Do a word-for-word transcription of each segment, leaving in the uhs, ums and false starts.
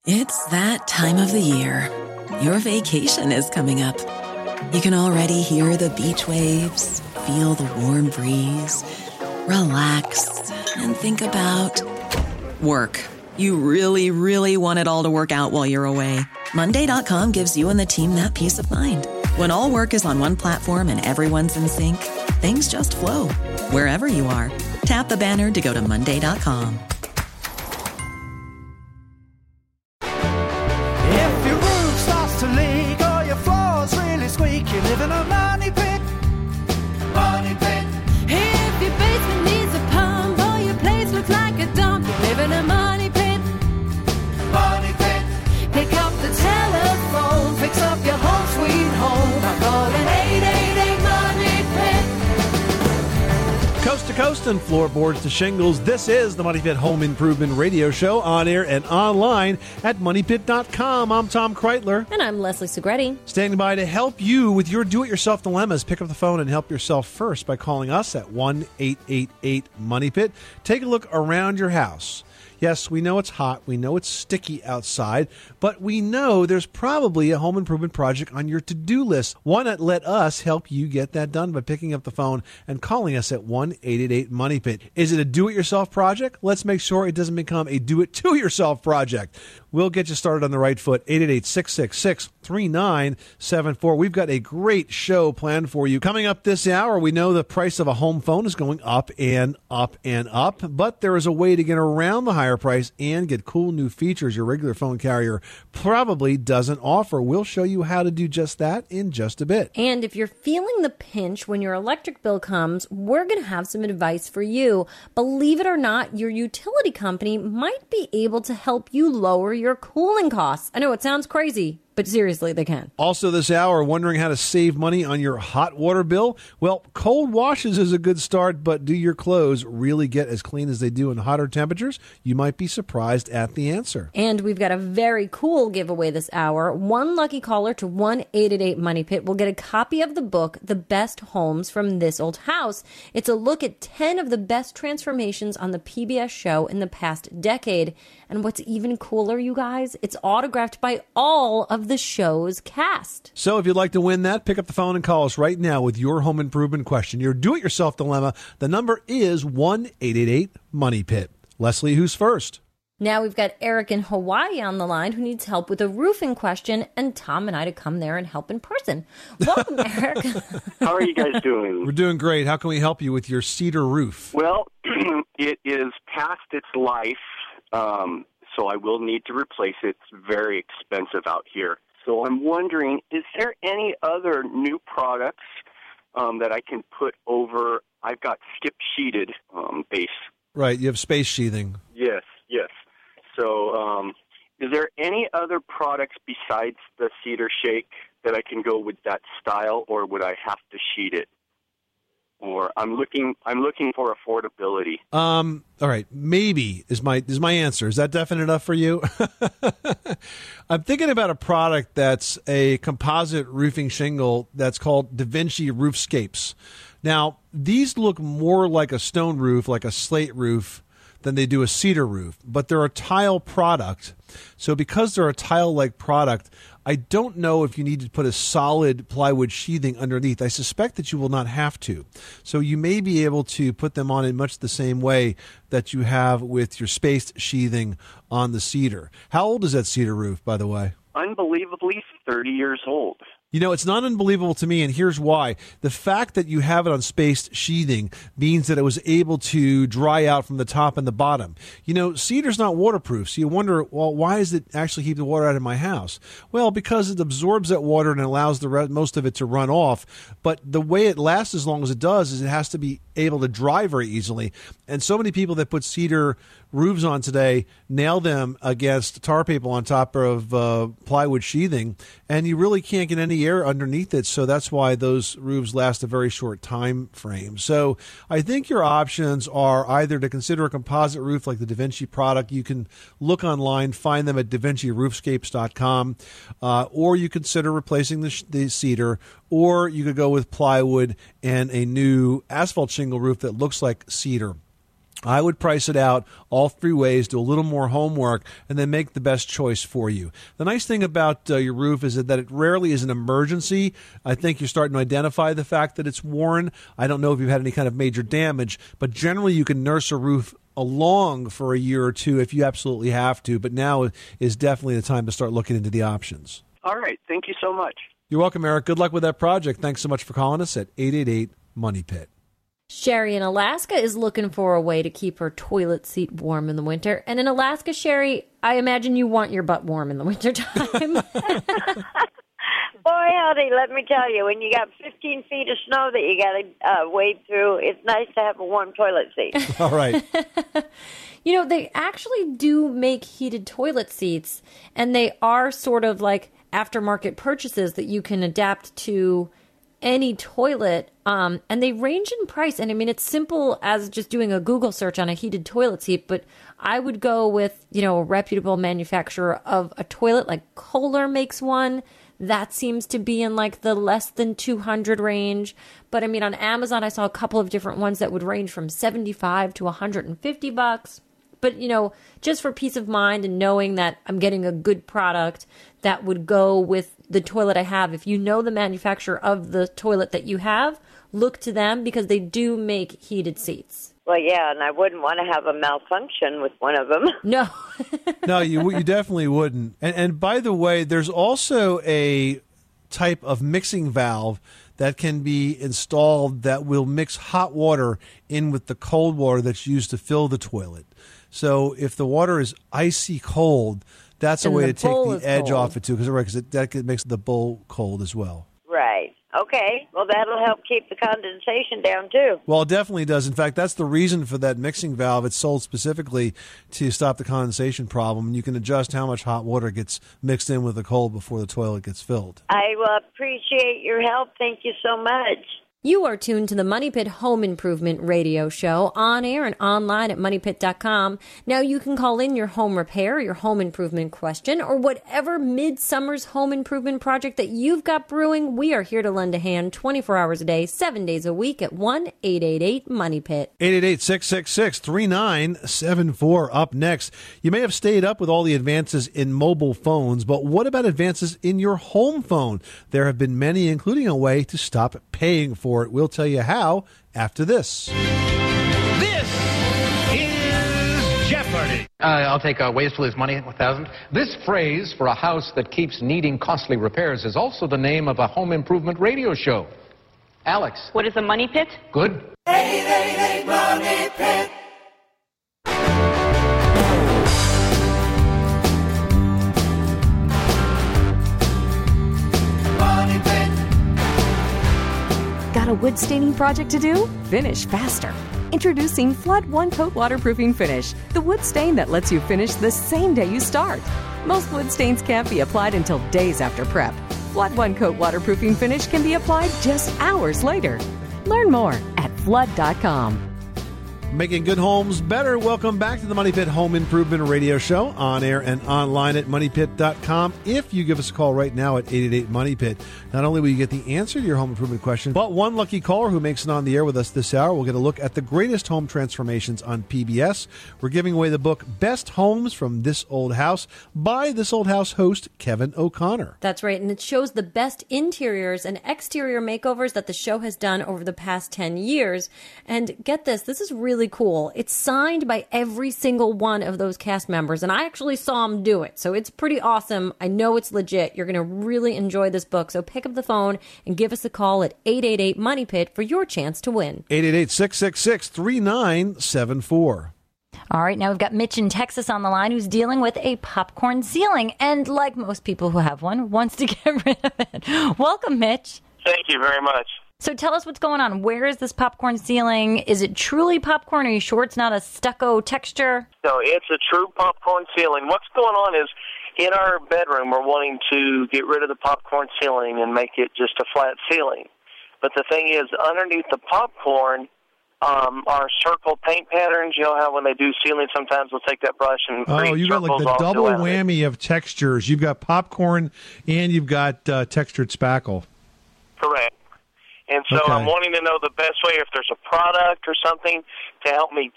It's that time of the year. Your vacation is coming up. You can already hear the beach waves, feel the warm breeze, relax, and think about work. You really, really want it all to work out while you're away. Monday dot com gives you and the team that peace of mind. When all work is on one platform and everyone's in sync, things just flow. Wherever you are, tap the banner to go to Monday dot com. If your roof starts to leak or your floor's really squeak, you live in a money pit. Money pit. If your basement needs a pump or your place looks like a dump, you live in a money pit. Money pit. Pick up the telephone, fix up your home sweet home by calling eight eight eight money pit. Coast to coast and floorboards to shingles, this is the Money Pit Home Improvement Radio Show, on air and online at money pit dot com. I'm Tom Kreitler. And I'm Leslie Segretti. Standing by to help you with your do-it-yourself dilemmas. Pick up the phone and help yourself first by calling us at one eight eight eight money pit. Take a look around your house. Yes, we know it's hot, we know it's sticky outside, but we know there's probably a home improvement project on your to-do list. Why not let us help you get that done by picking up the phone and calling us at one eight eight eight money pit. Is it a do-it-yourself project? Let's make sure it doesn't become a do-it-to-yourself project. We'll get you started on the right foot. eight eight eight, six six six, three nine seven four. We've got a great show planned for you. Coming up this hour, we know the price of a home phone is going up and up and up, but there is a way to get around the higher price and get cool new features your regular phone carrier probably doesn't offer. We'll show you how to do just that in just a bit. And if you're feeling the pinch when your electric bill comes, we're going to have some advice for you. Believe it or not, your utility company might be able to help you lower your cooling costs. I know it sounds crazy, but seriously, they can. Also this hour, wondering how to save money on your hot water bill? Well, cold washes is a good start, but do your clothes really get as clean as they do in hotter temperatures? You might be surprised at the answer. And we've got a very cool giveaway this hour. One lucky caller to one eight eight eight money pit will get a copy of the book, The Best Homes from This Old House. It's a look at ten of the best transformations on the P B S show in the past decade. And what's even cooler, you guys, it's autographed by all of the show's cast. So if you'd like to win that, pick up the phone and call us right now with your home improvement question, your do-it-yourself dilemma. The number is one eight eight eight money pit. Leslie, who's first? Now we've got Eric in Hawaii on the line who needs help with a roofing question, and Tom and I to come there and help in person. Welcome, Eric. How are you guys doing? We're doing great. How can we help you with your cedar roof? Well, it is past its life. Um, so I will need to replace it. It's very expensive out here. So I'm wondering, is there any other new products um, that I can put over? I've got skip sheeted um, base. Right, you have space sheathing. Yes, yes. So um, is there any other products besides the Cedar Shake that I can go with that style, or would I have to sheet it? Or I'm looking, I'm looking for affordability. Um. All right. Maybe is my is my answer. Is that definite enough for you? I'm thinking about a product that's a composite roofing shingle that's called Da Vinci Roofscapes. Now, these look more like a stone roof, like a slate roof, than they do a cedar roof. But they're a tile product. So because they're a tile-like product, I don't know if you need to put a solid plywood sheathing underneath. I suspect that you will not have to. So you may be able to put them on in much the same way that you have with your spaced sheathing on the cedar. How old is that cedar roof, by the way? Unbelievably thirty years old. You know, it's not unbelievable to me, and here's why. The fact that you have it on spaced sheathing means that it was able to dry out from the top and the bottom. You know, cedar's not waterproof, so you wonder, well, why does it actually keep the water out of my house? Well, because it absorbs that water and allows the rest, most of it to run off. But the way it lasts as long as it does is it has to be able to dry very easily. And so many people that put cedar roofs on today nail them against tar paper on top of uh, plywood sheathing, and you really can't get any air underneath it, so that's why those roofs last a very short time frame. So I think your options are either to consider a composite roof like the Da Vinci product. You can look online, find them at da vinci roofscapes dot com, uh, or you consider replacing the, the cedar, or you could go with plywood and a new asphalt shingle roof that looks like cedar. I would price it out all three ways, do a little more homework, and then make the best choice for you. The nice thing about uh, your roof is that it rarely is an emergency. I think you're starting to identify the fact that it's worn. I don't know if you've had any kind of major damage, but generally you can nurse a roof along for a year or two if you absolutely have to, but now is definitely the time to start looking into the options. All right. Thank you so much. You're welcome, Eric. Good luck with that project. Thanks so much for calling us at eight eight eight Money Pit. Sherry in Alaska is looking for a way to keep her toilet seat warm in the winter. And in Alaska, Sherry, I imagine you want your butt warm in the wintertime. Boy, howdy, let me tell you, when you got fifteen feet of snow that you got to uh, wade through, it's nice to have a warm toilet seat. All right. You know, they actually do make heated toilet seats, and they are sort of like aftermarket purchases that you can adapt to any toilet, um, and they range in price. And I mean, it's simple as just doing a Google search on a heated toilet seat, but I would go with, you know, a reputable manufacturer of a toilet, like Kohler makes one. That seems to be in like the less than two hundred range. But I mean, on Amazon, I saw a couple of different ones that would range from seventy-five to one hundred fifty bucks. But, you know, just for peace of mind and knowing that I'm getting a good product that would go with the toilet I have. If you know the manufacturer of the toilet that you have, look to them because they do make heated seats. Well, yeah, and I wouldn't want to have a malfunction with one of them. No. No, you you definitely wouldn't. And, and by the way, there's also a type of mixing valve that can be installed that will mix hot water in with the cold water that's used to fill the toilet. So if the water is icy cold, that's a And way the to take bowl the is edge cold. off it too, because right, because that makes the bowl cold as well. Right. Okay. Well, that'll help keep the condensation down, too. Well, it definitely does. In fact, that's the reason for that mixing valve. It's sold specifically to stop the condensation problem, and you can adjust how much hot water gets mixed in with the cold before the toilet gets filled. I will appreciate your help. Thank you so much. You are tuned to the Money Pit Home Improvement Radio Show on air and online at money pit dot com. Now you can call in your home repair, your home improvement question, or whatever midsummer's home improvement project that you've got brewing. We are here to lend a hand twenty-four hours a day, seven days a week at one eight eight eight Money Pit. eight eight eight, six six six, three nine seven four. Up next, you may have stayed up with all the advances in mobile phones, but what about advances in your home phone? There have been many, including a way to stop paying for it. We'll tell you how after this. This is Jeopardy! Uh, I'll take uh, ways to lose money, one thousand. This phrase for a house that keeps needing costly repairs is also the name of a home improvement radio show. Alex. What is a money pit? Good. eight eight eight Money Pit. Money Pit. Got a wood staining project to do? Finish faster. Introducing Flood One Coat Waterproofing Finish, the wood stain that lets you finish the same day you start. Most wood stains can't be applied until days after prep. Flood One Coat Waterproofing Finish can be applied just hours later. Learn more at flood dot com. Making good homes better. Welcome back to the Money Pit Home Improvement Radio Show on air and online at money pit dot com. If you give us a call right now at eight eight eight Money Pit, not only will you get the answer to your home improvement question, but one lucky caller who makes it on the air with us this hour will get a look at the greatest home transformations on P B S. We're giving away the book Best Homes from This Old House by This Old House host Kevin O'Connor. That's right, and it shows the best interiors and exterior makeovers that the show has done over the past ten years. And get this, this is really cool. It's signed by every single one of those cast members, and I actually saw them do it, so it's pretty awesome. I know it's legit. You're going to really enjoy this book, so pick up the phone and give us a call at eight eight eight Money Pit for your chance to win. eight eight eight, six six six, three nine seven four. All right, now we've got Mitch in Texas on the line who's dealing with a popcorn ceiling, and like most people who have one, wants to get rid of it. Welcome, Mitch. Thank you very much. So tell us what's going on. Where is this popcorn ceiling? Is it truly popcorn? Are you sure it's not a stucco texture? No, it's a true popcorn ceiling. What's going on is in our bedroom, we're wanting to get rid of the popcorn ceiling and make it just a flat ceiling. But the thing is, underneath the popcorn um, are circle paint patterns. You know how when they do ceiling, sometimes they'll take that brush and Oh, create you got like circles the all double throughout it. whammy of textures. You've got popcorn and you've got uh, textured spackle. Correct. And so Okay. I'm wanting to know the best way, if there's a product or something to help me get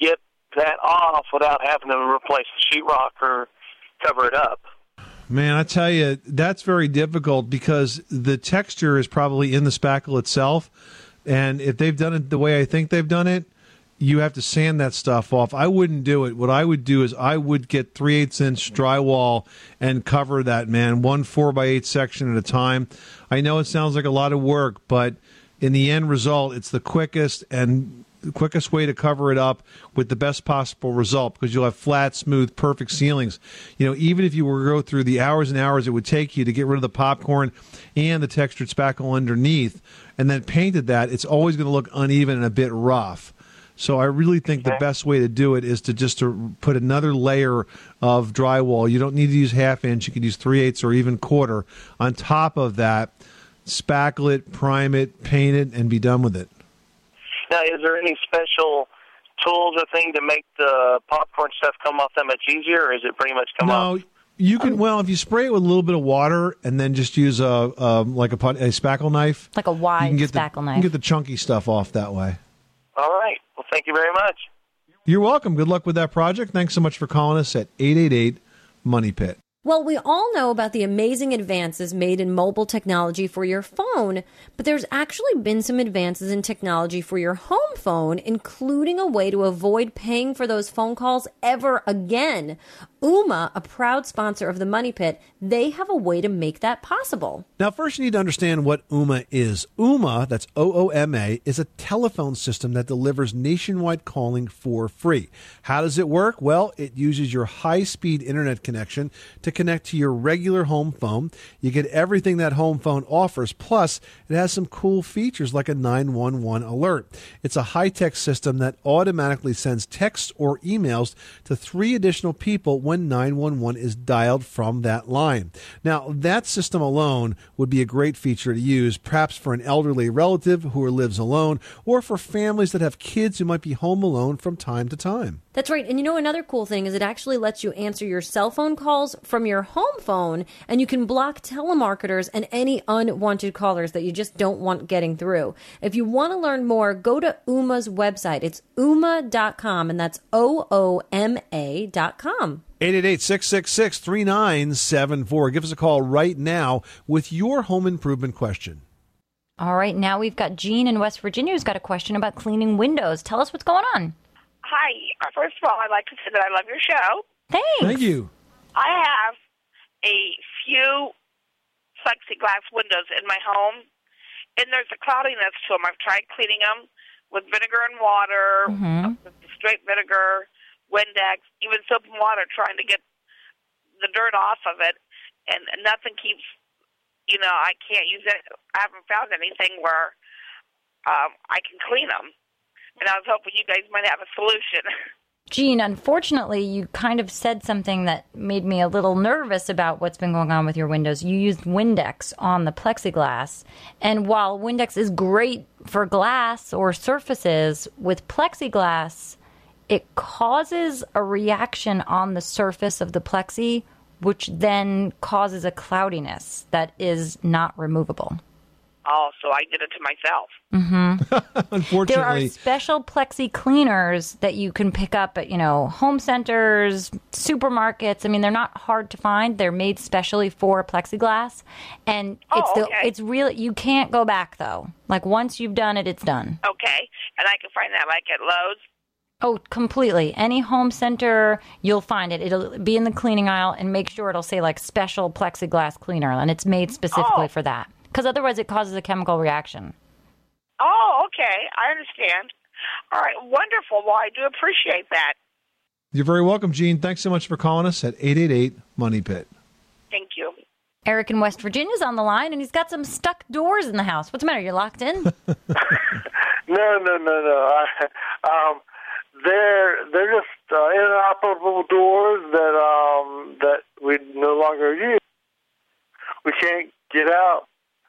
that off without having to replace the sheetrock or cover it up? Man, I tell you, that's very difficult because the texture is probably in the spackle itself. And if they've done it the way I think they've done it, you have to sand that stuff off. I wouldn't do it. What I would do is I would get three eighths inch drywall and cover that, man, one four by eight section at a time. I know it sounds like a lot of work, but in the end result, it's the quickest and the quickest way to cover it up with the best possible result, because you'll have flat, smooth, perfect ceilings. You know, even if you were to go through the hours and hours it would take you to get rid of the popcorn and the textured spackle underneath and then painted that, it's always going to look uneven and a bit rough. So I really think the best way to do it is to just to put another layer of drywall. You don't need to use half inch. You can use three eighths or even quarter. On top of that, spackle it, prime it, paint it, and be done with it. Now, is there any special tools or thing to make the popcorn stuff come off that much easier, or is it pretty much come no, off? No, you can. Well, if you spray it with a little bit of water and then just use a um, like a, a spackle knife, like a wide you can get spackle the, knife, you can get the chunky stuff off that way. All right. Well, thank you very much. You're welcome. Good luck with that project. Thanks so much for calling us at eight eight eight Money Pit. Well, we all know about the amazing advances made in mobile technology for your phone, but there's actually been some advances in technology for your home phone, including a way to avoid paying for those phone calls ever again. Ooma, a proud sponsor of the Money Pit, they have a way to make that possible. Now, first you need to understand what Ooma is. Ooma, that's O O M A, is a telephone system that delivers nationwide calling for free. How does it work? Well, it uses your high-speed internet connection to connect to your regular home phone. You get everything that home phone offers, plus it has some cool features like a nine one one alert. It's a high-tech system that automatically sends texts or emails to three additional people when nine one one is dialed from that line. Now, that system alone would be a great feature to use, perhaps for an elderly relative who lives alone, or for families that have kids who might be home alone from time to time. That's right. And you know, another cool thing is it actually lets you answer your cell phone calls from your home phone, and you can block telemarketers and any unwanted callers that you just don't want getting through. If you want to learn more, go to Ooma's website. It's ooma dot com, and that's O O M A dot com. eight eight eight, six six six, three nine seven four. Give us a call right now with your home improvement question. All right, now we've got Jean in West Virginia who's got a question about cleaning windows. Tell us what's going on. Hi. First of all, I'd like to say that I love your show. Thanks. Thank you. I have a few plexiglass windows in my home, and there's a cloudiness to them. I've tried cleaning them with vinegar and water, Mm-hmm. with straight vinegar, Windex, even soap and water, trying to get the dirt off of it, and nothing keeps, you know, I can't use it. I haven't found anything where um, I can clean them, and I was hoping you guys might have a solution. Jean, unfortunately, you kind of said something that made me a little nervous about what's been going on with your windows. You used Windex on the plexiglass, and while Windex is great for glass or surfaces, with plexiglass, it causes a reaction on the surface of the plexi, which then causes a cloudiness that is not removable. Oh, so I did it to myself. Mm-hmm. Unfortunately. There are special plexi cleaners that you can pick up at, you know, home centers, supermarkets. I mean, they're not hard to find. They're made specially for plexiglass. And Oh, it's the, okay. it's really, you can't go back, though. Like, once you've done it, it's done. Okay, and I can find that like at Lowe's. Oh, completely. Any home center, you'll find it. It'll be in the cleaning aisle, and make sure it'll say, like, special plexiglass cleaner, and it's made specifically Oh. for that. Because otherwise it causes a chemical reaction. Oh, okay, I understand. All right, wonderful. Well, I do appreciate that. You're very welcome, Gene. Thanks so much for calling us at eight eight eight Money Pit. Thank you. Eric in West Virginia is on the line, and he's got some stuck doors in the house. What's the matter? You're locked in? No, no, no, no. I, um, they're they're just uh, inoperable doors that um that we no longer use. We can't get out.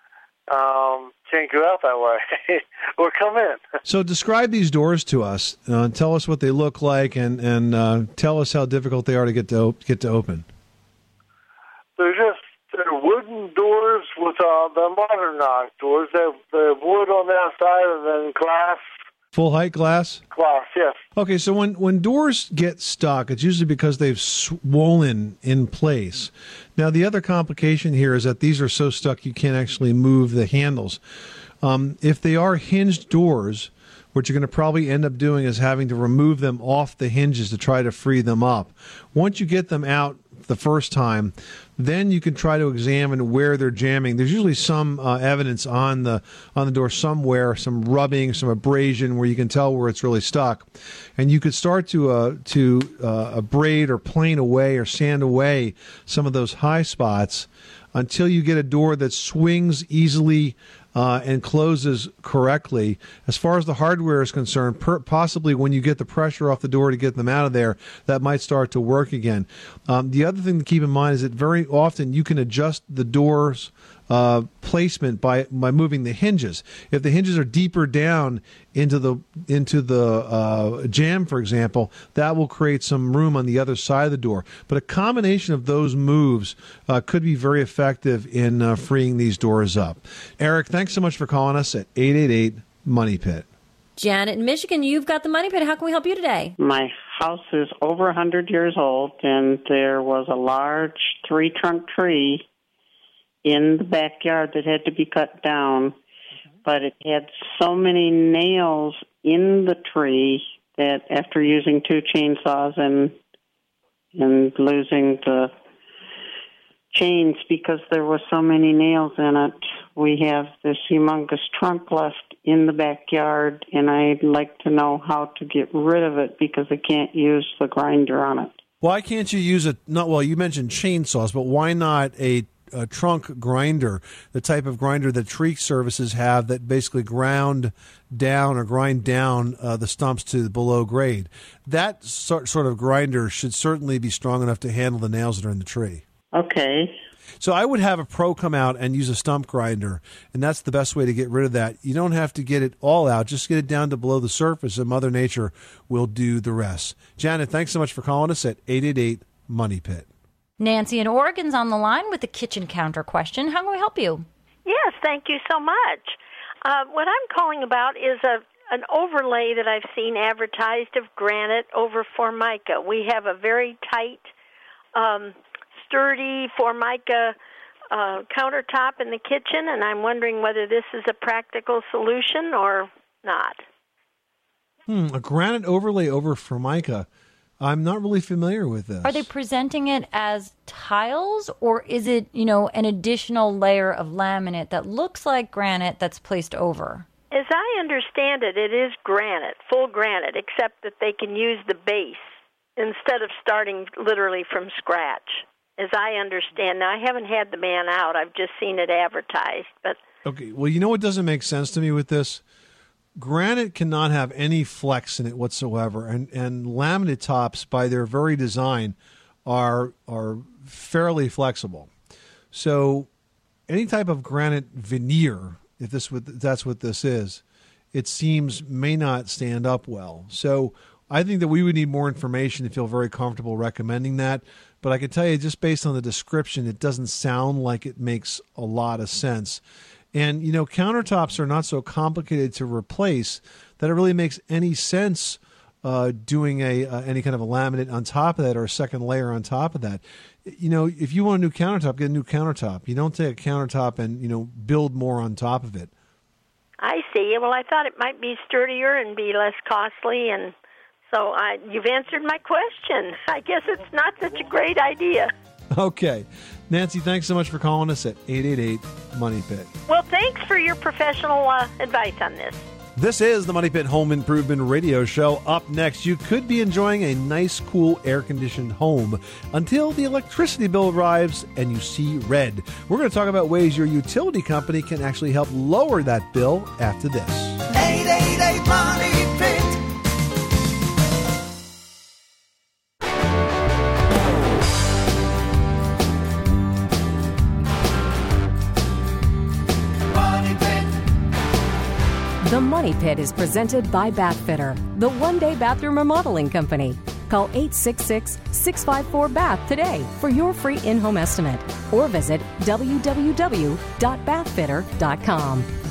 Um, can't go out that way or come in. So describe these doors to us. Uh, tell us what they look like, and and uh, tell us how difficult they are to get to op- get to open. They're just they're wooden doors with uh, the modern knock doors. They're, they're wood on the outside and then glass Full height glass? Glass, yes. Okay, so when, when doors get stuck, it's usually because they've swollen in place. Now, the other complication here is that these are so stuck you can't actually move the handles. Um, if they are hinged doors, what you're going to probably end up doing is having to remove them off the hinges to try to free them up. Once you get them out the first time, then you can try to examine where they're jamming. There's usually some uh, evidence on the on the door somewhere, some rubbing, some abrasion, where you can tell where it's really stuck, and you could start to uh, to uh, abrade or plane away or sand away some of those high spots until you get a door that swings easily uh, and closes correctly. As far as the hardware is concerned, per- possibly when you get the pressure off the door to get them out of there, that might start to work again. Um, the other thing to keep in mind is that very often you can adjust the doors uh, placement by by moving the hinges. If the hinges are deeper down into the into the uh, jamb, for example, that will create some room on the other side of the door. But a combination of those moves uh, could be very effective in uh, freeing these doors up. Eric, thanks so much for calling us at eight eight eight, MONEY PIT. Janet in Michigan, you've got the Money Pit. How can we help you today? My house is over one hundred years old, and there was a large three-trunk tree in the backyard that had to be cut down, but it had so many nails in the tree that after using two chainsaws and and losing the chains because there were so many nails in it, we have this humongous trunk left in the backyard, and I'd like to know how to get rid of it because I can't use the grinder on it. Why can't you use a, not, well, you mentioned chainsaws, but why not a a trunk grinder, the type of grinder that tree services have that basically ground down or grind down uh, the stumps to below grade? That sort sort of grinder should certainly be strong enough to handle the nails that are in the tree. Okay. So I would have a pro come out and use a stump grinder, and that's the best way to get rid of that. You don't have to get it all out. Just get it down to below the surface, and Mother Nature will do the rest. Janet, thanks so much for calling us at eight eight eight, MONEY PIT. Nancy in Oregon's on the line with a kitchen counter question. How can we help you? Yes, thank you so much. Uh, what I'm calling about is a an overlay that I've seen advertised of granite over Formica. We have a very tight, um, sturdy Formica uh, countertop in the kitchen, and I'm wondering whether this is a practical solution or not. Hmm, a granite overlay over Formica. I'm not really familiar with this. Are they presenting it as tiles, or is it, you know, an additional layer of laminate that looks like granite that's placed over? As I understand it, it is granite, full granite, except that they can use the base instead of starting literally from scratch, as I understand. Now, I haven't had the man out. I've just seen it advertised. But okay, well, you know what doesn't make sense to me with this? Granite cannot have any flex in it whatsoever, and, and laminate tops, by their very design, are are fairly flexible. So any type of granite veneer, if this if that's what this is, it seems may not stand up well. So I think that we would need more information to feel very comfortable recommending that. But I can tell you, just based on the description, it doesn't sound like it makes a lot of sense. And, you know, countertops are not so complicated to replace that it really makes any sense uh, doing a uh, any kind of a laminate on top of that or a second layer on top of that. You know, if you want a new countertop, get a new countertop. You don't take a countertop and, you know, build more on top of it. I see. Well, I thought it might be sturdier and be less costly, and so I, you've answered my question. I guess it's not such a great idea. Okay. Nancy, thanks so much for calling us at eight eight eight, MONEY PIT. Well, thanks for your professional uh, advice on this. This is the Money Pit Home Improvement Radio Show. Up next, you could be enjoying a nice, cool, air-conditioned home until the electricity bill arrives and you see red. We're going to talk about ways your utility company can actually help lower that bill after this. eight eight eight, MONEY PIT. The Money Pit is presented by Bathfitter, the one-day bathroom remodeling company. Call eight six six, six five four, B A T H today for your free in-home estimate or visit w w w dot bathfitter dot com.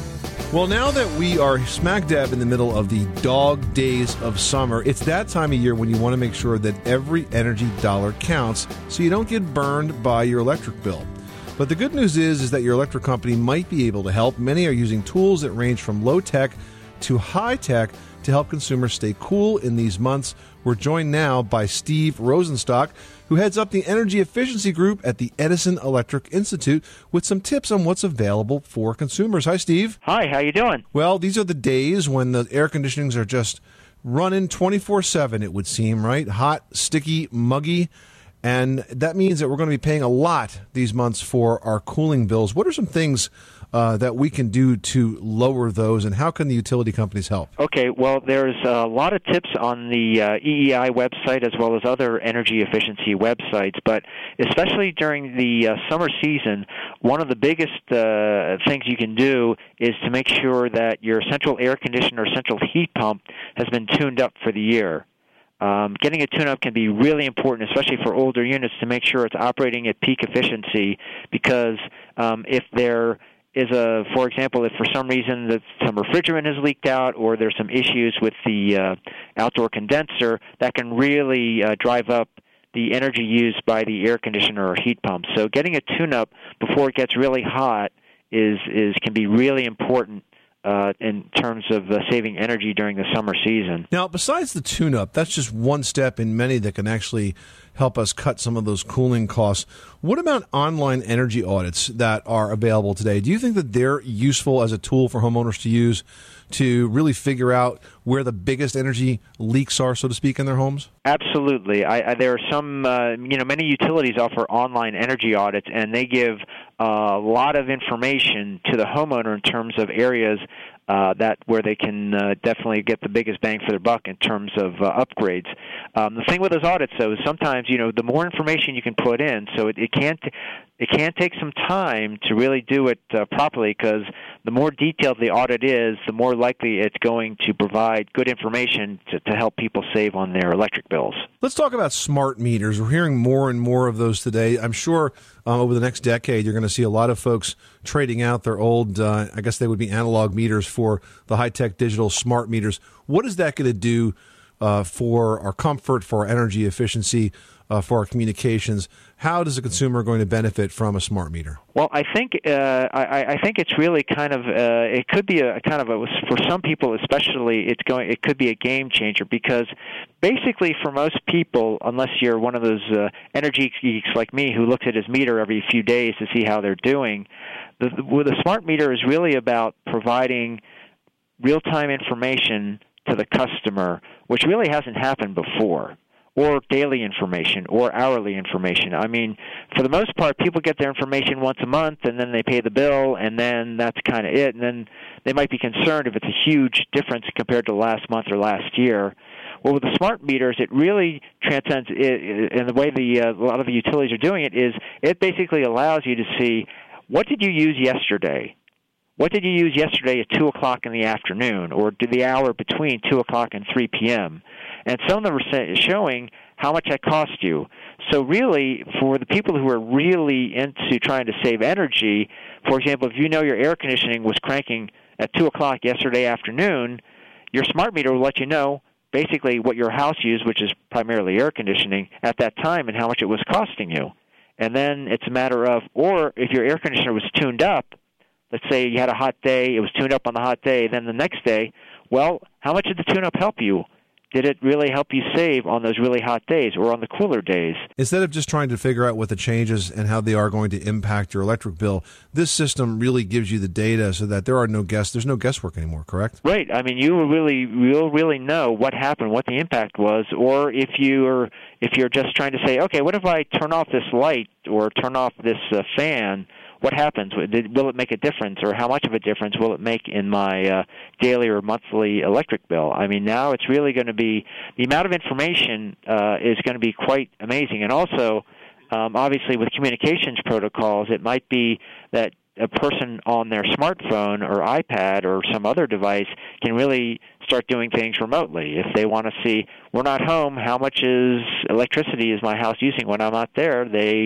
Well, now that we are smack dab in the middle of the dog days of summer, it's that time of year when you want to make sure that every energy dollar counts so you don't get burned by your electric bill. But the good news is, is that your electric company might be able to help. Many are using tools that range from low-tech to high-tech to help consumers stay cool in these months. We're joined now by Steve Rosenstock, who heads up the Energy Efficiency Group at the Edison Electric Institute, with some tips on what's available for consumers. Hi, Steve. Hi, how you doing? Well, these are the days when the air conditionings are just running twenty-four seven, it would seem, right? Hot, sticky, muggy. And that means that we're going to be paying a lot these months for our cooling bills. What are some things uh, that we can do to lower those, and how can the utility companies help? Okay, well, there's a lot of tips on the uh, E E I website as well as other energy efficiency websites, but especially during the uh, summer season, one of the biggest uh, things you can do is to make sure that your central air conditioner or central heat pump has been tuned up for the year. Um, getting a tune-up can be really important, especially for older units, to make sure it's operating at peak efficiency, because um, if there is a, for example, if for some reason that some refrigerant has leaked out or there's some issues with the uh, outdoor condenser, that can really uh, drive up the energy used by the air conditioner or heat pump. So getting a tune-up before it gets really hot is, is can be really important Uh, in terms of uh, saving energy during the summer season. Now, besides the tune-up, that's just one step in many that can actually help us cut some of those cooling costs. What about online energy audits that are available today? Do you think that they're useful as a tool for homeowners to use to really figure out where the biggest energy leaks are, so to speak, in their homes? Absolutely. I, I, there are some, uh, you know, many utilities offer online energy audits, and they give a lot of information to the homeowner in terms of areas uh, that where they can uh, definitely get the biggest bang for their buck in terms of uh, upgrades. Um, the thing with those audits, though, is sometimes, you know, the more information you can put in, so it, it can't it can take some time to really do it uh, properly, because the more detailed the audit is, the more likely it's going to provide good information to, to help people save on their electric bills. Let's talk about smart meters. We're hearing more and more of those today. I'm sure uh, over the next decade you're going to see a lot of folks trading out their old, uh, I guess they would be analog meters, for the high-tech digital smart meters. What is that going to do uh, for our comfort, for our energy efficiency, uh, for our communications? How does a consumer going to benefit from a smart meter? Well, I think uh, I, I think it's really kind of uh, it could be a kind of a, for some people especially, it's going it could be a game changer, because basically for most people, unless you're one of those uh, energy geeks like me who looks at his meter every few days to see how they're doing, the, the, well, the smart meter is really about providing real-time information to the customer, which really hasn't happened before, or daily information, or hourly information. I mean, for the most part, people get their information once a month, and then they pay the bill, and then that's kind of it. And then they might be concerned if it's a huge difference compared to last month or last year. Well, with the smart meters, it really transcends it, and the way the uh, a lot of the utilities are doing it is it basically allows you to see, what did you use yesterday? What did you use yesterday at two o'clock in the afternoon, or the hour between two o'clock and three p.m.? And some of them are showing how much that cost you. So really, for the people who are really into trying to save energy, for example, if you know your air conditioning was cranking at two o'clock yesterday afternoon, your smart meter will let you know basically what your house used, which is primarily air conditioning, at that time and how much it was costing you. And then it's a matter of, or if your air conditioner was tuned up, let's say you had a hot day, it was tuned up on the hot day, then the next day, well, how much did the tune-up help you? Did it really help you save on those really hot days or on the cooler days? Instead of just trying to figure out what the changes and how they are going to impact your electric bill, this system really gives you the data so that there are no guess, there's no guesswork anymore, correct? Right. I mean, you will really you'll really know what happened, what the impact was, or if you're if you're just trying to say, okay, what if I turn off this light or turn off this uh, fan? What happens? Will it make a difference, or how much of a difference will it make in my uh, daily or monthly electric bill? I mean, now it's really going to be, the amount of information uh, is going to be quite amazing. And also, um, obviously, with communications protocols, it might be that a person on their smartphone or iPad or some other device can really start doing things remotely. If they want to see, we're not home, how much is electricity is my house using when I'm not there, they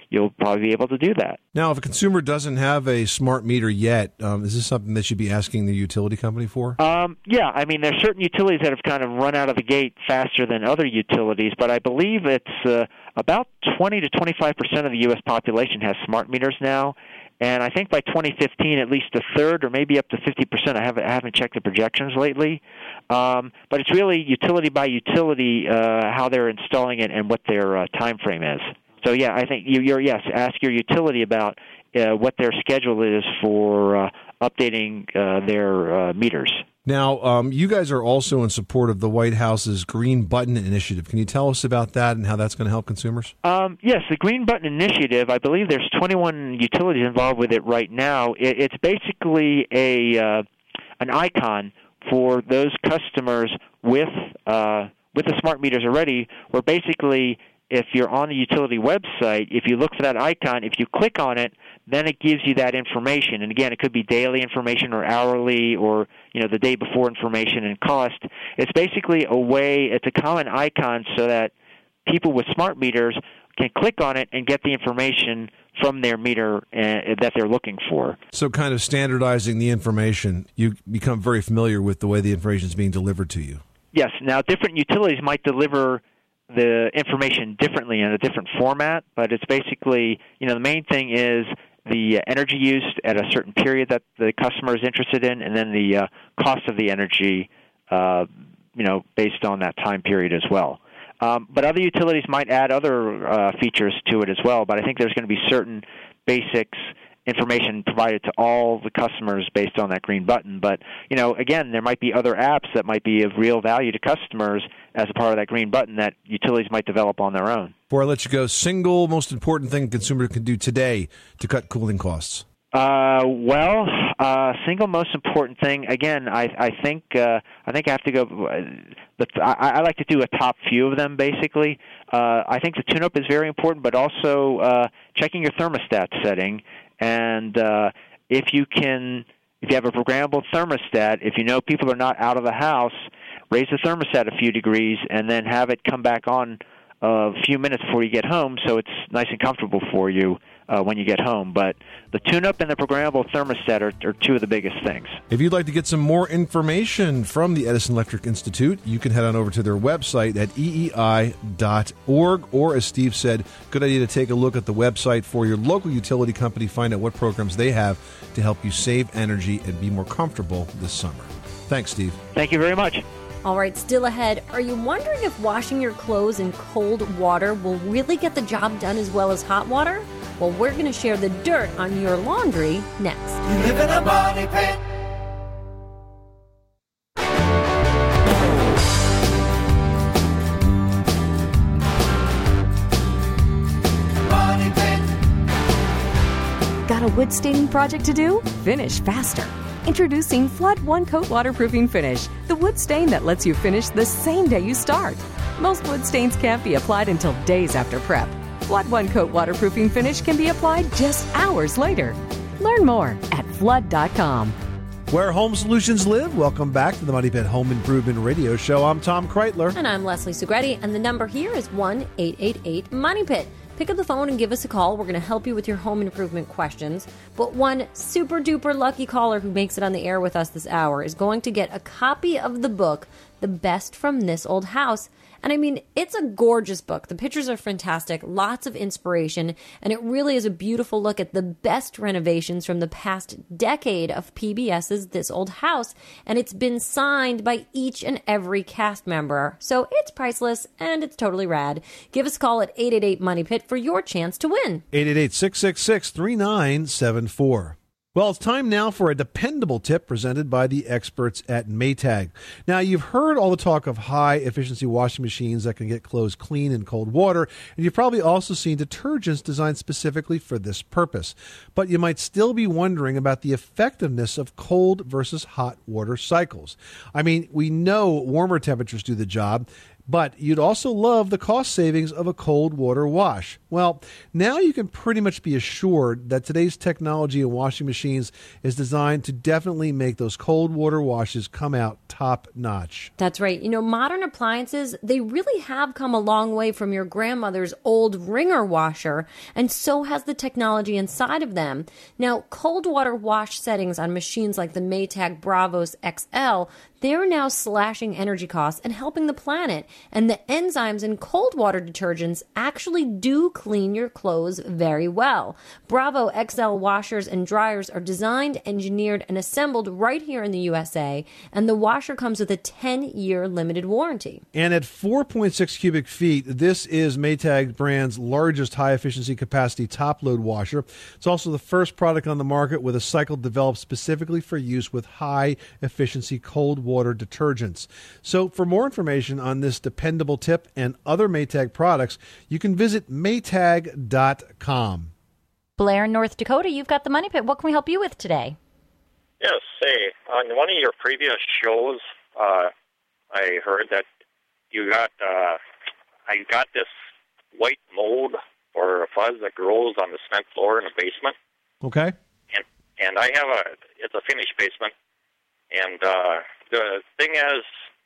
you'll probably be able to do that. Now, if a consumer doesn't have a smart meter yet, um, is this something they should be asking the utility company for? Um, yeah, I mean, there's certain utilities that have kind of run out of the gate faster than other utilities, but I believe it's uh, about twenty to twenty-five percent of the U S population has smart meters now. And I think by twenty fifteen, at least a third or maybe up to fifty percent. I haven't, I haven't checked the projections lately. Um, but it's really utility by utility uh, how they're installing it and what their uh, time frame is. So, yeah, I think you, you're, yes, ask your utility about uh, what their schedule is for uh, updating uh, their uh, meters. Now, um, you guys are also in support of the White House's Green Button Initiative. Can you tell us about that and how that's going to help consumers? Um, yes, the Green Button Initiative, I believe there's twenty-one utilities involved with it right now. It, it's basically a uh, an icon for those customers with uh, with the smart meters already, where basically if you're on the utility website, if you look for that icon, if you click on it, then it gives you that information. And again, it could be daily information or hourly or, you know, the day before information and cost. It's basically a way, it's a common icon so that people with smart meters can click on it and get the information from their meter uh, that they're looking for. So kind of standardizing the information, you become very familiar with the way the information is being delivered to you. Yes. Now, different utilities might deliver the information differently in a different format, but it's basically, you know, the main thing is the energy used at a certain period that the customer is interested in, and then the uh, cost of the energy, uh, you know, based on that time period as well. Um, but other utilities might add other uh, features to it as well, but I think there's going to be certain basics information provided to all the customers based on that green button. But, you know, again, there might be other apps that might be of real value to customers as a part of that green button that utilities might develop on their own. Before I let you go, single most important thing a consumer can do today to cut cooling costs? Uh, well, uh, single most important thing. Again, I, I think uh, I think I have to go. But I, I like to do a top few of them. Basically, uh, I think the tune-up is very important, but also uh, checking your thermostat setting. And uh, if you can, if you have a programmable thermostat, if you know people are not out of the house, raise the thermostat a few degrees, and then have it come back on a few minutes before you get home, so it's nice and comfortable for you uh, when you get home. But the tune-up and the programmable thermostat are, are two of the biggest things. If you'd like to get some more information from the Edison Electric Institute, you can head on over to their website at E E I dot org, or as Steve said, good idea to take a look at the website for your local utility company, find out what programs they have to help you save energy and be more comfortable this summer. Thanks, Steve. Thank you very much. All right, still ahead. Are you wondering if washing your clothes in cold water will really get the job done as well as hot water? Well, we're going to share the dirt on your laundry next. You live in a money pit. Money pit. Got a wood staining project to do? Finish faster. Introducing Flood One Coat Waterproofing Finish, the wood stain that lets you finish the same day you start. Most wood stains can't be applied until days after prep. Flood One Coat Waterproofing Finish can be applied just hours later. Learn more at flood dot com. Where home solutions live, welcome back to the Money Pit Home Improvement Radio Show. I'm Tom Kreitler. And I'm Leslie Segretti, and the number here is one eight eight eight money pit. Pick up the phone and give us a call. We're going to help you with your home improvement questions. But one super duper lucky caller who makes it on the air with us this hour is going to get a copy of the book, The Best from This Old House. And I mean, it's a gorgeous book. The pictures are fantastic, lots of inspiration, and it really is a beautiful look at the best renovations from the past decade of P B S's This Old House. And it's been signed by each and every cast member. So it's priceless, and it's totally rad. Give us a call at eight eight eight money pit for your chance to win. eight eight eight, six six six, three nine seven four. Well, it's time now for a dependable tip presented by the experts at Maytag. Now, you've heard all the talk of high-efficiency washing machines that can get clothes clean in cold water, and you've probably also seen detergents designed specifically for this purpose. But you might still be wondering about the effectiveness of cold versus hot water cycles. I mean, we know warmer temperatures do the job, But you'd also love the cost savings of a cold water wash. Well, now you can pretty much be assured that today's technology in washing machines is designed to definitely make those cold water washes come out top notch. That's right. You know, modern appliances, they really have come a long way from your grandmother's old wringer washer, and so has the technology inside of them. Now, cold water wash settings on machines like the Maytag Bravos X L, they're now slashing energy costs and helping the planet. And the enzymes in cold water detergents actually do clean your clothes very well. Bravo X L washers and dryers are designed, engineered, and assembled right here in the U S A. And the washer comes with a ten-year limited warranty. And at four point six cubic feet, this is Maytag brand's largest high-efficiency capacity top-load washer. It's also the first product on the market with a cycle developed specifically for use with high-efficiency cold water detergents. So for more information on this dependable tip and other Maytag products, you can visit maytag dot com. Blair, North Dakota, you've got the Money Pit. What can we help you with today? Yes, say, on one of your previous shows, uh, I heard that you got, uh, I got this white mold or a fuzz that grows on the cement floor in the basement. Okay. And, and I have a, it's a finished basement. And uh, the thing is,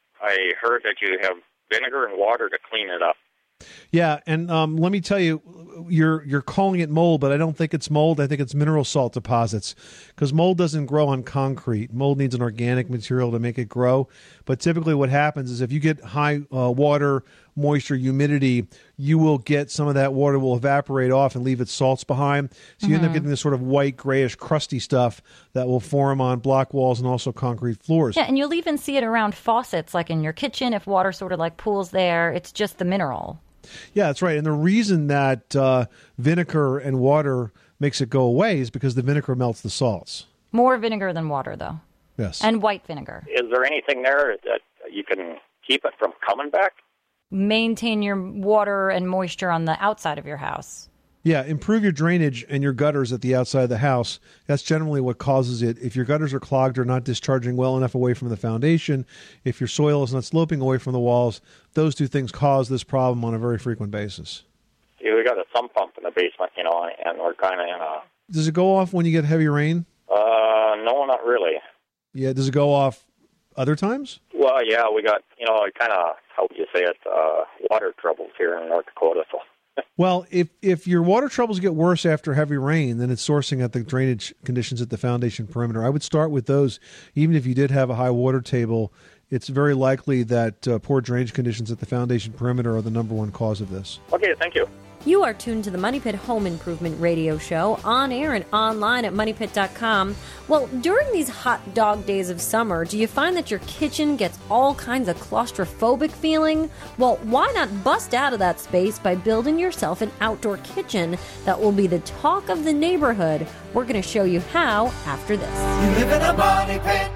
I heard that you have vinegar and water to clean it up. Yeah, and um, let me tell you, you're you're calling it mold, but I don't think it's mold. I think it's mineral salt deposits, because mold doesn't grow on concrete. Mold needs an organic material to make it grow. But typically what happens is if you get high uh, water, moisture, humidity, you will get some of that water will evaporate off and leave its salts behind. So you Mm-hmm. end up getting this sort of white, grayish, crusty stuff that will form on block walls and also concrete floors. Yeah, and you'll even see it around faucets, like in your kitchen, if water sort of like pools there. It's just the mineral. Yeah, that's right. And the reason that uh, vinegar and water makes it go away is because the vinegar melts the salts. More vinegar than water, though. Yes. And white vinegar. Is there anything there that you can keep it from coming back? Maintain your water and moisture on the outside of your house. Yeah, improve your drainage and your gutters at the outside of the house. That's generally what causes it. If your gutters are clogged or not discharging well enough away from the foundation, if your soil is not sloping away from the walls, those two things cause this problem on a very frequent basis. See, we got a sump pump in the basement, you know, and we're kind of in a... Does it go off when you get heavy rain? Uh, no, not really. Yeah, does it go off other times? Well, yeah, we got, you know, kind of, how would you say it, uh, water troubles here in North Dakota, so... Well, if if your water troubles get worse after heavy rain, then it's sourcing at the drainage conditions at the foundation perimeter. I would start with those. Even if you did have a high water table, it's very likely that uh, poor drainage conditions at the foundation perimeter are the number one cause of this. Okay, thank you. You are tuned to the Money Pit Home Improvement Radio Show, on air and online at money pit dot com. Well, during these hot dog days of summer, do you find that your kitchen gets all kinds of claustrophobic feeling? Well, why not bust out of that space by building yourself an outdoor kitchen that will be the talk of the neighborhood? We're going to show you how after this. You live in a money pit.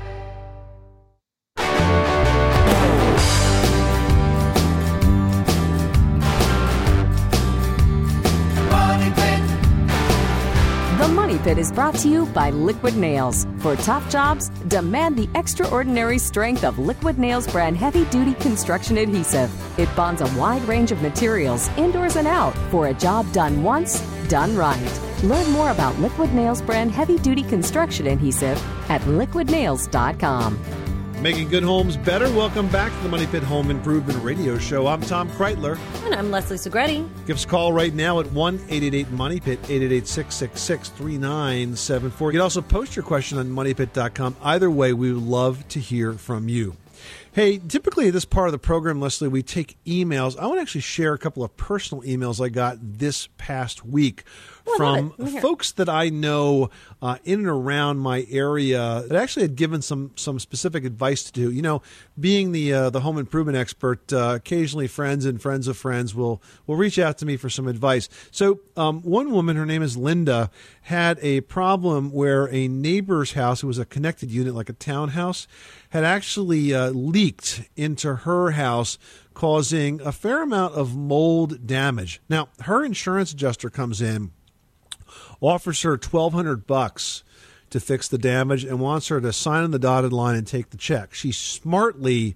The Money Pit is brought to you by Liquid Nails. For top jobs, demand the extraordinary strength of Liquid Nails brand heavy-duty construction adhesive. It bonds a wide range of materials, indoors and out, for a job done once, done right. Learn more about Liquid Nails brand heavy-duty construction adhesive at liquid nails dot com. Making good homes better. Welcome back to the Money Pit Home Improvement Radio Show. I'm Tom Kreitler. And I'm Leslie Segretti. Give us a call right now at one eight eight eight money pit, eight eight eight, six six six, three nine seven four. You can also post your question on money pit dot com. Either way, we would love to hear from you. Hey, typically at this part of the program, Leslie, we take emails. I want to actually share a couple of personal emails I got this past week Oh, from folks that I know uh, in and around my area that actually had given some some specific advice to do. You know, being the uh, the home improvement expert, uh, occasionally friends and friends of friends will will reach out to me for some advice. So um, one woman, her name is Linda, had a problem where a neighbor's house, it was a connected unit like a townhouse, had actually uh, leaked into her house, causing a fair amount of mold damage. Now, her insurance adjuster comes in, offers her twelve hundred bucks to fix the damage, and wants her to sign on the dotted line and take the check. She smartly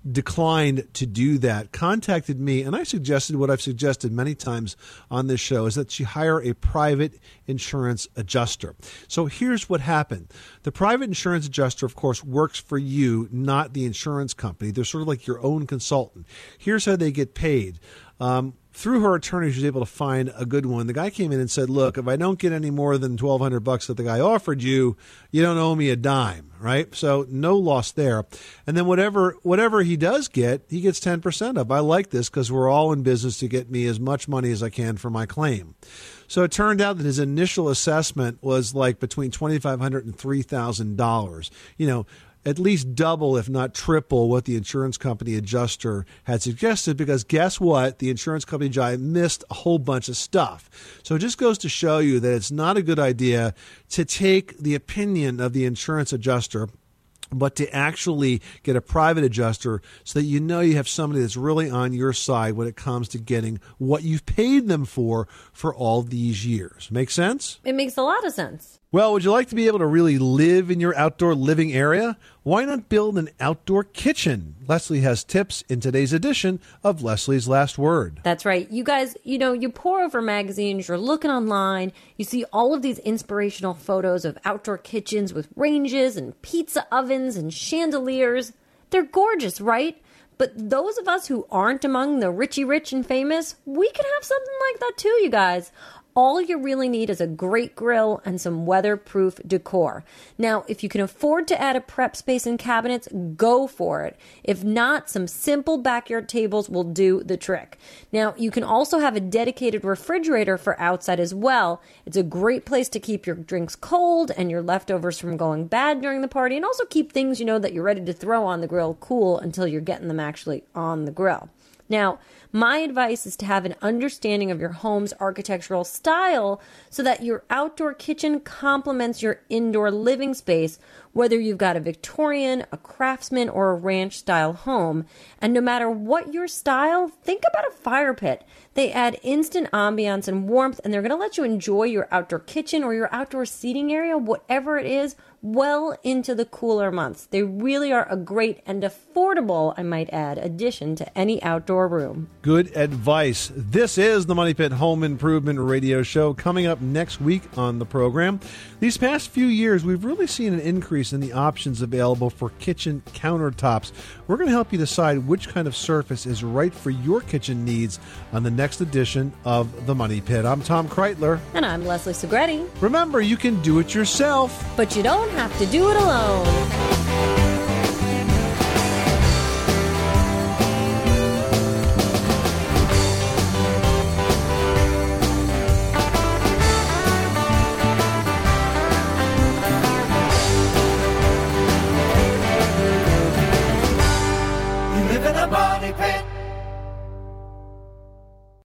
declined to do that, contacted me, and I suggested what I've suggested many times on this show, is that she hire a private insurance adjuster. So here's what happened. The private insurance adjuster, of course, works for you, not the insurance company. They're sort of like your own consultant. Here's how they get paid. Um, through her attorney, she was able to find a good one. The guy came in and said, look, if I don't get any more than twelve hundred bucks that the guy offered you, you don't owe me a dime, right? So no loss there. And then whatever whatever he does get, he gets ten percent of. I like this because we're all in business to get me as much money as I can for my claim. So it turned out that his initial assessment was like between twenty-five hundred dollars and three thousand dollars. You know, at least double, if not triple, what the insurance company adjuster had suggested, because guess what? The insurance company guy missed a whole bunch of stuff. So it just goes to show you that it's not a good idea to take the opinion of the insurance adjuster, but to actually get a private adjuster so that you know you have somebody that's really on your side when it comes to getting what you've paid them for for all these years. Make sense? It makes a lot of sense. Well, would you like to be able to really live in your outdoor living area? Why not build an outdoor kitchen? Leslie has tips in today's edition of Leslie's Last Word. That's right. You guys, you know, you pour over magazines, you're looking online, you see all of these inspirational photos of outdoor kitchens with ranges and pizza ovens and chandeliers. They're gorgeous, right? But those of us who aren't among the richy rich and famous, we can have something like that too, you guys. All you really need is a great grill and some weatherproof decor. Now, if you can afford to add a prep space and cabinets, go for it. If not, some simple backyard tables will do the trick. Now, you can also have a dedicated refrigerator for outside as well. It's a great place to keep your drinks cold and your leftovers from going bad during the party, and also keep things, you know, that you're ready to throw on the grill cool until you're getting them actually on the grill. Now, my advice is to have an understanding of your home's architectural style so that your outdoor kitchen complements your indoor living space, whether you've got a Victorian, a Craftsman, or a ranch-style home. And no matter what your style, think about a fire pit. They add instant ambiance and warmth, and they're going to let you enjoy your outdoor kitchen or your outdoor seating area, whatever it is, well into the cooler months. They really are a great and affordable, I might add, addition to any outdoor room. Good advice. This is the Money Pit Home Improvement Radio Show. Coming up next week on the program, these past few years, we've really seen an increase in the options available for kitchen countertops. We're going to help you decide which kind of surface is right for your kitchen needs on the next edition of the Money Pit. I'm Tom Kreitler. And I'm Leslie Segretti. Remember, you can do it yourself, but you don't have to do it alone.